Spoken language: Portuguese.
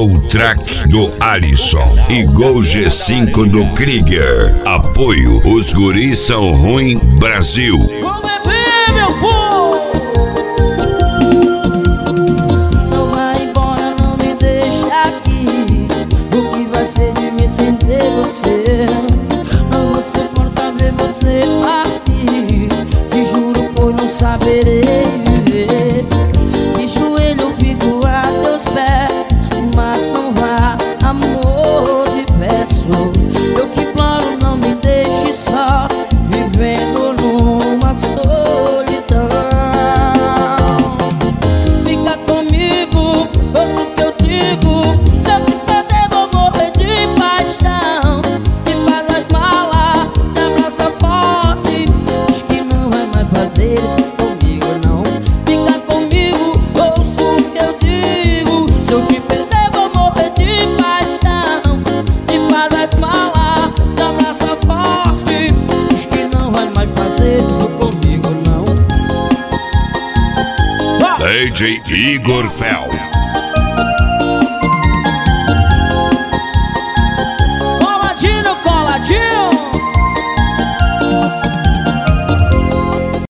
Gol Track do Alisson e Gol G5 do Krieger. Apoio, os guris são ruim, Brasil. Vou beber, meu povo. Não vai embora, não me deixa aqui. O que vai ser de mim sem ter você? Não vou suportar ver você partir. Te juro por não saberei viver. De joelho fico a teus pés, mas não vá, amor, te peço. Eu te imploro, não me deixe só, vivendo numa solidão. Fica comigo, ouça o que eu digo. Se eu te perder vou morrer de paixão. Me faz as malas, me abraça forte, diz que não vai mais fazer isso comigo, não. Fica comigo, ouça o que eu digo. Se eu te perder vou morrer de paixão. Me faz as malas, me abraça forte, diz que não vai mais fazer isso comigo, não. DJ Igor Fel.